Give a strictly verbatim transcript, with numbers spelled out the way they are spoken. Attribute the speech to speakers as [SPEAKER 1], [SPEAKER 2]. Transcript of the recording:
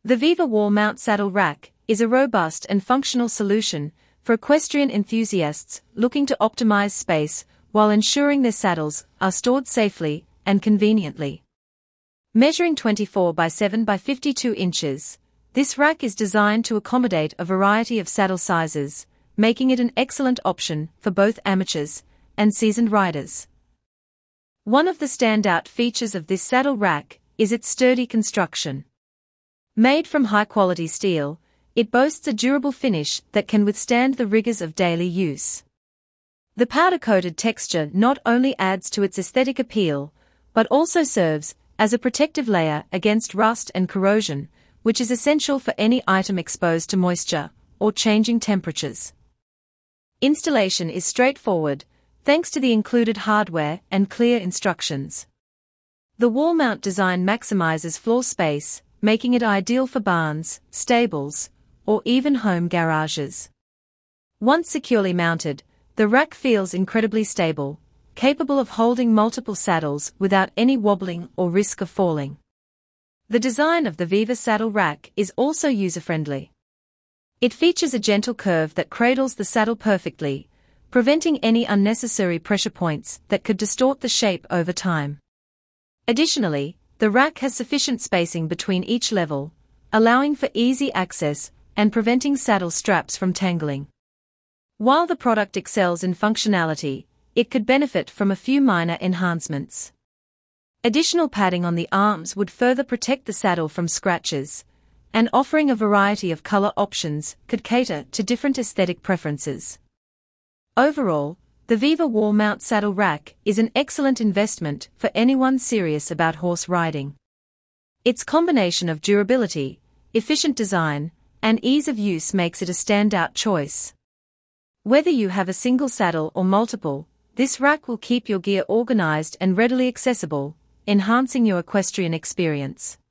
[SPEAKER 1] The Viva Wall Mount Saddle Rack is a robust and functional solution for equestrian enthusiasts looking to optimize space while ensuring their saddles are stored safely and conveniently. Measuring twenty-four by seven by fifty-two inches, this rack is designed to accommodate a variety of saddle sizes, making it an excellent option for both amateurs and seasoned riders. One of the standout features of this saddle rack is its sturdy construction. Made from high-quality steel, it boasts a durable finish that can withstand the rigors of daily use. The powder-coated texture not only adds to its aesthetic appeal, but also serves as a protective layer against rust and corrosion, which is essential for any item exposed to moisture or changing temperatures. Installation is straightforward, thanks to the included hardware and clear instructions. The wall mount design maximizes floor space, making it ideal for barns, stables, or even home garages. Once securely mounted, the rack feels incredibly stable, capable of holding multiple saddles without any wobbling or risk of falling. The design of the Viva Saddle Rack is also user-friendly. It features a gentle curve that cradles the saddle perfectly, preventing any unnecessary pressure points that could distort the shape over time. Additionally, the rack has sufficient spacing between each level, allowing for easy access and preventing saddle straps from tangling. While the product excels in functionality, it could benefit from a few minor enhancements. Additional padding on the arms would further protect the saddle from scratches, and offering a variety of color options could cater to different aesthetic preferences. Overall, the Viva Wall Mount Saddle Rack is an excellent investment for anyone serious about horse riding. Its combination of durability, efficient design, and ease of use makes it a standout choice. Whether you have a single saddle or multiple, this rack will keep your gear organized and readily accessible, enhancing your equestrian experience.